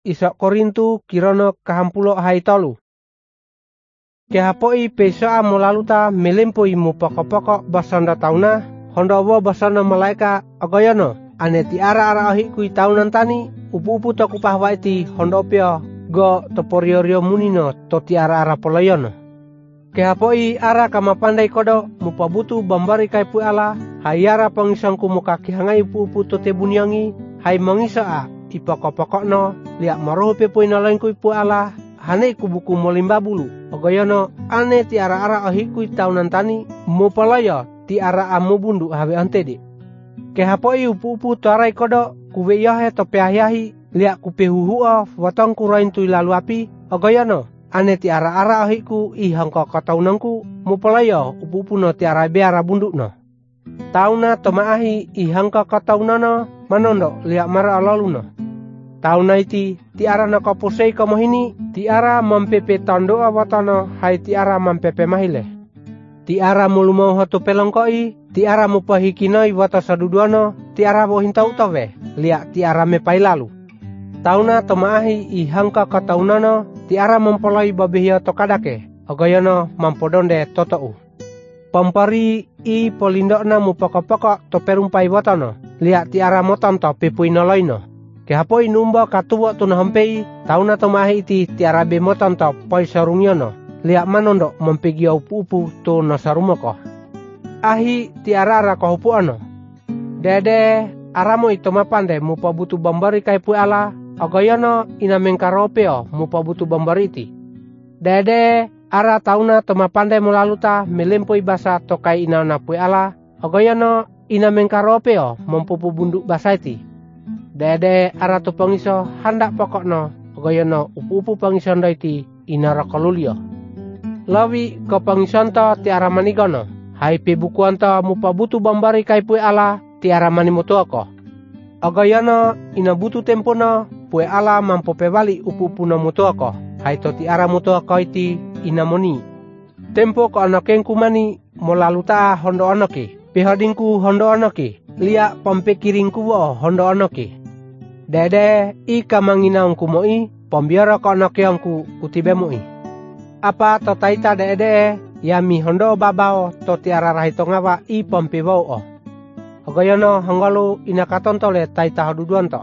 isok Korintu kirono kahampulo hai tolu. Kehapoi pesoa molaluta melempoi mu pokok-pokok basanda tauna hondo wo basanda malaika agoyono ane ti ara ahi kui taunan tani upu-upu to kupah waiti hondo pio go toporiorio munino to ti ara poloyono. Kehapoi ara kama pandai kodo mupabutu bambari kai pu ala hayara pangisangku mukaki hangai upu-upu to te bunyangi hai mangisoa ti pokok-pokokno liak maroho pe poina lain kui pu ala hanei kubuku molimba bulu ogoyono ane ti ara ahi kui taunan tani mupalayo ti ara amu bundu habe antede. Kehapoi upu-upu to arai kodo kuwe yohe to peahyahi liak kupehuhua watong kurain tui lalu api ogoyono ane ti ara ahiku i hangko kataunanku mupalayo upu-upu no ti ara beara bundu no. Tauna to maahi i hangko kataunono manondo liak mara alaluno. Tauna iti ti ara na kapusei kamohini ti ara mampepe tandoa watano hai ti ara mampepe mahile. Ti ara mulumau hatu pelongkoi ti ara mupahikinoi wata saduduano ti ara bohinta utawe liak ti ara mepai lalu. Tauna to maahi i hangka kataunono ti ara mempoloi babehio to kadake ogoyono mampodonde totou. Pampari i polindokna mupokok-pokok to perumpai watano liak ti ara motonto pepuinoloino. Kehapoi numba katuwa tuna hampei tauna to maahi iti ti ara be motonto poi sarungyono liak manondo mempegio upu-upu to nasarumoko. Ahi ti ara kohupuano. Dede aramo ito mapande mupabutu bambari kai pu ala ogoyono ina mengkaropeo mupabutu bambari iti. Dede ara tauna to mapande molaluta melempoi basa to kai ina na pu ala ogoyono ina mengkaropeo mempupu bunduk basa iti. Dede ara to pangiso handak pokokno ogoyono upu-upu pangisondo iti ina rakolulio. Lawi ko pangisonto ti ara manigono hai pe bukuanto mupabutu bambari kai pu ala ti ara manimotuoko. Ogoyono ina butu tempono pue ala mampope bali upu-upu no mutuoko hai to ti ara mutuoko iti ina moni. Tempo ko anokengku mani molaluta hondo anoki pehodingku hondo anoki liak pampekiringku wo hondo anoki. Dede i kamanginaungku moi pombiara ko anokiangku kutibemoi. Apa to taita dede yami hondo babao to ti ara rahi tongawa i pampebao o. Ogoyono hanggalu ina katontole taita haduduanto.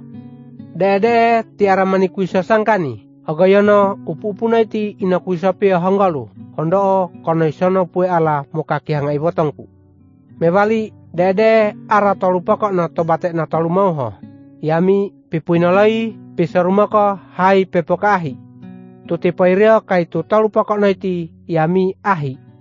Dede ti ara mani kuisa sangkani. Ogoyono upu-upu naiti ina kuisa pia hanggalu. Hondo kono isono pue ala mukaki hangai botongku. Mebali dede ara tolu pokok na to batek na tolu mauho. Yami pipuinolai pisarumako hai pepokahi. Tu tipairio kai tu tolu pokok naiti yami ahi.